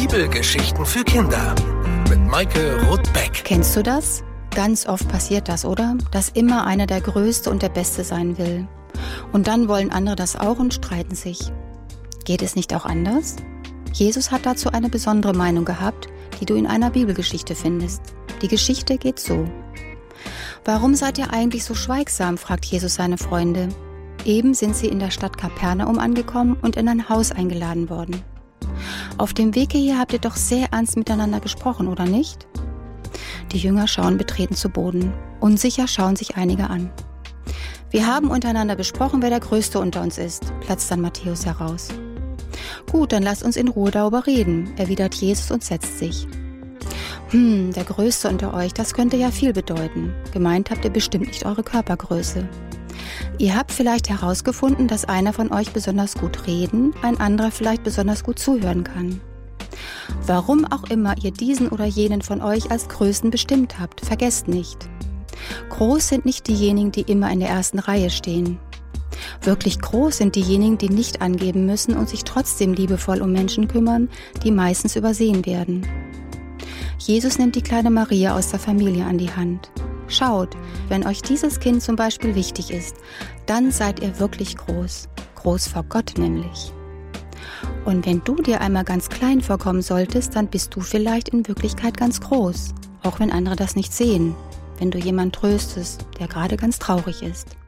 Bibelgeschichten für Kinder mit Maike Roth-Beck. Kennst du das? Ganz oft passiert das, oder? Dass immer einer der Größte und der Beste sein will. Und dann wollen andere das auch und streiten sich. Geht es nicht auch anders? Jesus hat dazu eine besondere Meinung gehabt, die du in einer Bibelgeschichte findest. Die Geschichte geht so. Warum seid ihr eigentlich so schweigsam, fragt Jesus seine Freunde. Eben sind sie in der Stadt Kapernaum angekommen und in ein Haus eingeladen worden. Auf dem Weg hierher habt ihr doch sehr ernst miteinander gesprochen, oder nicht? Die Jünger schauen betreten zu Boden. Unsicher schauen sich einige an. Wir haben untereinander besprochen, wer der Größte unter uns ist, platzt dann Matthäus heraus. Gut, dann lasst uns in Ruhe darüber reden, erwidert Jesus und setzt sich. Der Größte unter euch, das könnte ja viel bedeuten. Gemeint habt ihr bestimmt nicht eure Körpergröße. Ihr habt vielleicht herausgefunden, dass einer von euch besonders gut reden, ein anderer vielleicht besonders gut zuhören kann. Warum auch immer ihr diesen oder jenen von euch als Größten bestimmt habt, vergesst nicht. Groß sind nicht diejenigen, die immer in der ersten Reihe stehen. Wirklich groß sind diejenigen, die nicht angeben müssen und sich trotzdem liebevoll um Menschen kümmern, die meistens übersehen werden. Jesus nimmt die kleine Maria aus der Familie an die Hand. Schaut, wenn euch dieses Kind zum Beispiel wichtig ist, dann seid ihr wirklich groß. Groß vor Gott nämlich. Und wenn du dir einmal ganz klein vorkommen solltest, dann bist du vielleicht in Wirklichkeit ganz groß. Auch wenn andere das nicht sehen. Wenn du jemanden tröstest, der gerade ganz traurig ist.